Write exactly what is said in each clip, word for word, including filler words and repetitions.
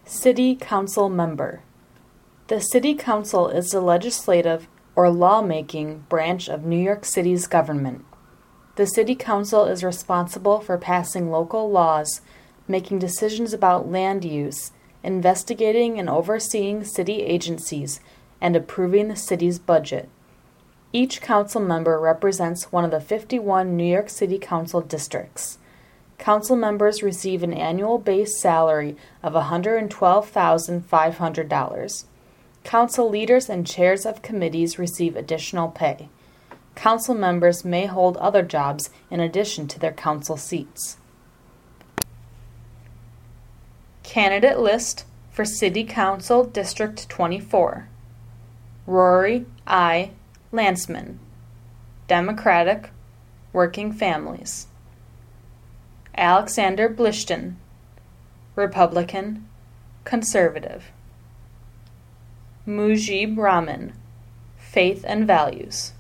City Council Member. The City Council is the legislative or lawmaking branch of New York City's government. The City Council is responsible for passing local laws, making decisions about land use, investigating and overseeing city agencies, and approving the city's budget. Each council member represents one of the fifty-one New York City Council districts. Council members receive an annual base salary of one hundred twelve thousand five hundred dollars. Council leaders and chairs of committees receive additional pay. Council members may hold other jobs in addition to their council seats. Candidate list for City Council District twenty-four. Rory I. Landsman, Democratic, Working Families. Alexander Blishton, Republican, Conservative. Mujib Rahman, Faith and Values.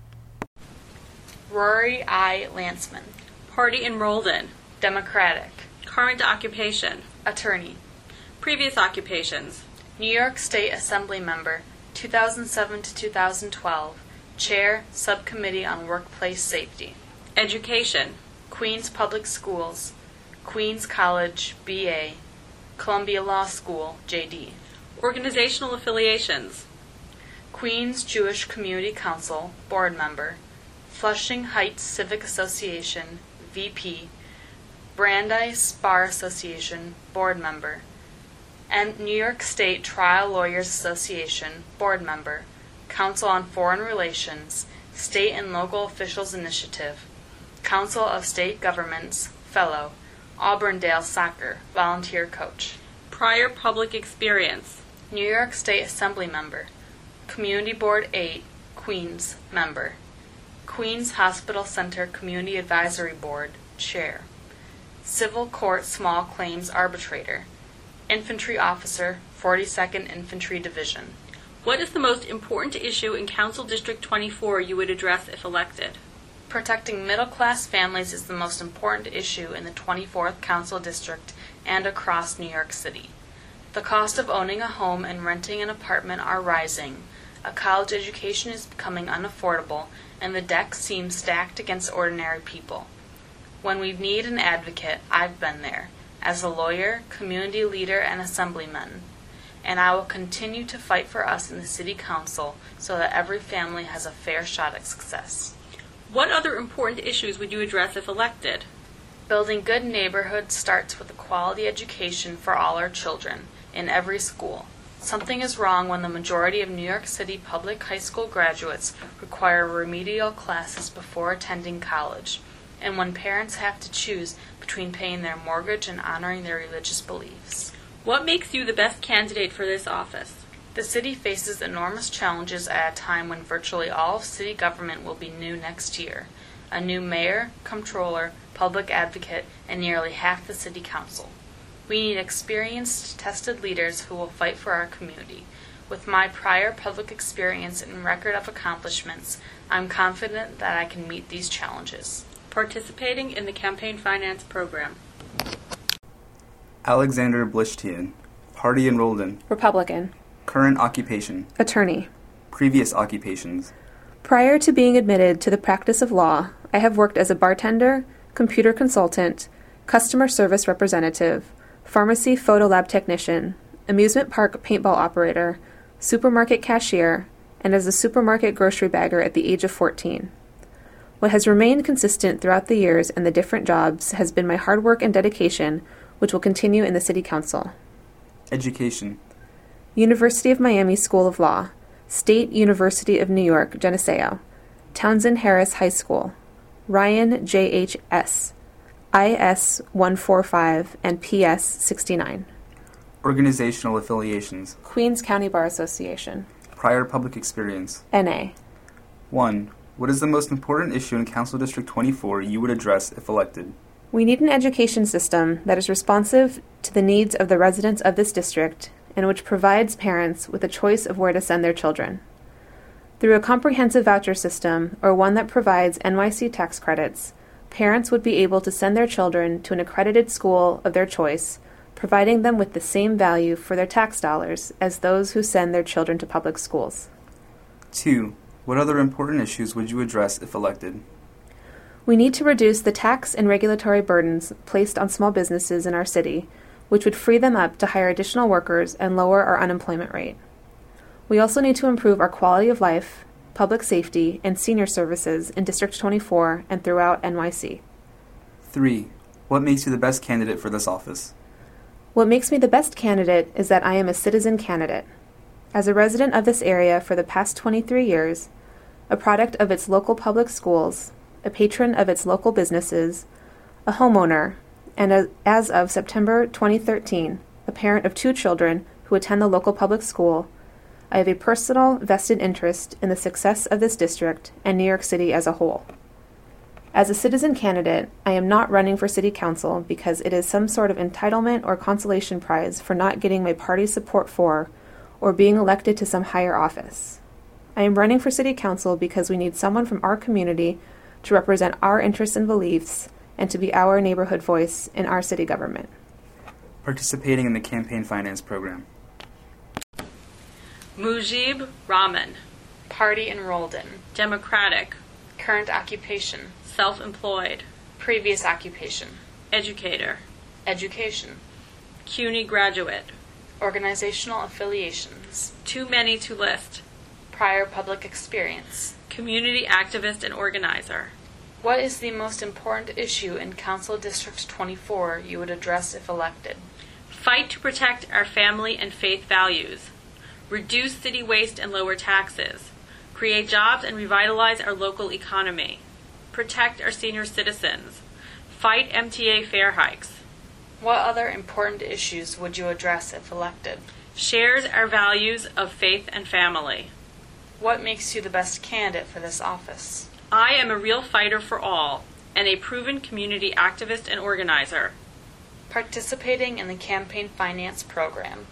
Rory I. Landsman, Party enrolled in. Democratic, Current occupation. Attorney. Previous occupations. New York State Assembly Member, two thousand seven to two thousand twelve, Chair, Subcommittee on Workplace Safety. Education. Queens Public Schools, Queens College, B A, Columbia Law School, J D. Organizational affiliations. Queens Jewish Community Council, Board Member, Flushing Heights Civic Association, V P, Brandeis Bar Association, Board Member, and New York State Trial Lawyers Association, Board Member, Council on Foreign Relations, State and Local Officials Initiative, Council of State Governments, Fellow, Auburndale Soccer, Volunteer Coach. Prior public experience. New York State Assembly Member, Community Board eight, Queens, Member, Queens Hospital Center Community Advisory Board, Chair, Civil Court Small Claims Arbitrator, Infantry Officer, forty-second Infantry Division. What is the most important issue in Council District twenty-four you would address if elected? Protecting middle-class families is the most important issue in the twenty-fourth Council District and across New York City. The cost of owning a home and renting an apartment are rising, a college education is becoming unaffordable, and the deck seems stacked against ordinary people. When we need an advocate, I've been there, as a lawyer, community leader, and assemblyman, and I will continue to fight for us in the City Council so that every family has a fair shot at success. What other important issues would you address if elected? Building good neighborhoods starts with a quality education for all our children, in every school. Something is wrong when the majority of New York City public high school graduates require remedial classes before attending college, and when parents have to choose between paying their mortgage and honoring their religious beliefs. What makes you the best candidate for this office? The city faces enormous challenges at a time when virtually all of city government will be new next year. A new mayor, comptroller, public advocate, and nearly half the city council. We need experienced, tested leaders who will fight for our community. With my prior public experience and record of accomplishments, I'm confident that I can meet these challenges. Participating in the campaign finance program. Alexander Blishtian, Party enrolled in. Republican. Current occupation. Attorney. Previous occupations. Prior to being admitted to the practice of law, I have worked as a bartender, computer consultant, customer service representative, pharmacy photo lab technician, amusement park paintball operator, supermarket cashier, and as a supermarket grocery bagger at the age of fourteen. What has remained consistent throughout the years and the different jobs has been my hard work and dedication, which will continue in the City Council. Education. University of Miami School of Law, State University of New York, Geneseo, Townsend Harris High School, Ryan J H S, I S one forty-five, and P S sixty-nine. Organizational affiliations. Queens County Bar Association. Prior public experience. N A. one. What is the most important issue in Council District twenty-four you would address if elected? We need an education system that is responsive to the needs of the residents of this district and which provides parents with a choice of where to send their children. Through a comprehensive voucher system, or one that provides N Y C tax credits, parents would be able to send their children to an accredited school of their choice providing them with the same value for their tax dollars as those who send their children to public schools. Two, what other important issues would you address if elected? We need to reduce the tax and regulatory burdens placed on small businesses in our city, which would free them up to hire additional workers and lower our unemployment rate. We also need to improve our quality of life, public safety, and senior services in District twenty-four and throughout N Y C. Three, what makes you the best candidate for this office? What makes me the best candidate is that I am a citizen candidate. As a resident of this area for the past twenty-three years, a product of its local public schools, a patron of its local businesses, a homeowner, and a, as of September twenty thirteen, a parent of two children who attend the local public school, I have a personal vested interest in the success of this district and New York City as a whole. As a citizen candidate, I am not running for city council because it is some sort of entitlement or consolation prize for not getting my party's support for or being elected to some higher office. I am running for city council because we need someone from our community to represent our interests and beliefs and to be our neighborhood voice in our city government. Participating in the campaign finance program. Mujib Rahman. Party enrolled in. Democratic. Current occupation. Self-employed. Previous occupation. Educator. Education. CUNY graduate. Organizational affiliations. Too many to list. Prior public experience. Community activist and organizer. What is the most important issue in Council District twenty-four you would address if elected? Fight to protect our family and faith values. Reduce city waste and lower taxes. Create jobs and revitalize our local economy. Protect our senior citizens. Fight M T A fare hikes. What other important issues would you address if elected? Shares our values of faith and family. What makes you the best candidate for this office? I am a real fighter for all and a proven community activist and organizer. Participating in the campaign finance program.